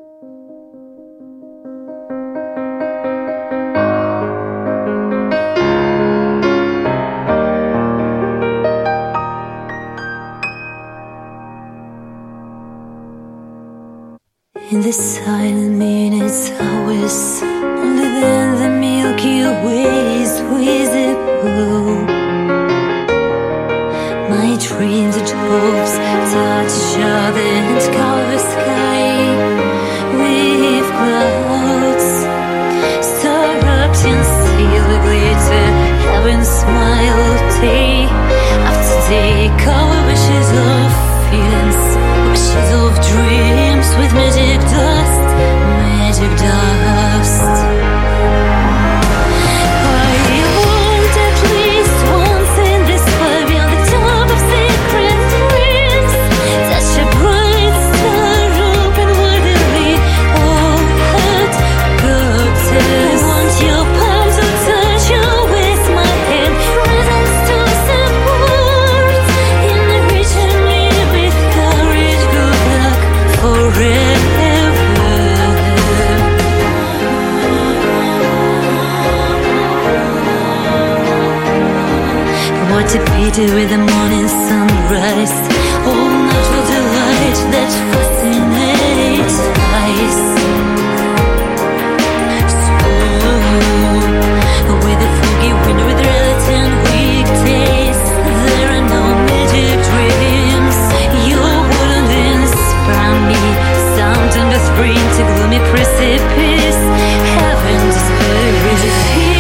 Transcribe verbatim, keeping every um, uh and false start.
In the silent minutes, hours, only then the Milky Way is visible. My dreams and hopes touch each other and cover the sky with clouds. Star wrapped in silver glitter, heaven smile day after day. Cover wishes of feelings, wishes of dreams with magic dust, magic dust. I want at least once in this world, beyond the top of secret dreams, touch a bright star, open widely, all heart goddess. I want your palm to touch your waist, my hand, presence to support, in reaching me with courage, good luck forever. What a pity with the morning sunrise, all natural delight that fascinates eyes. So, with the foggy wind, with reluctant weekdays, there are no magic dreams. Your wouldn't inspire me, sometimes the spring to gloomy precipice. Heaven despair.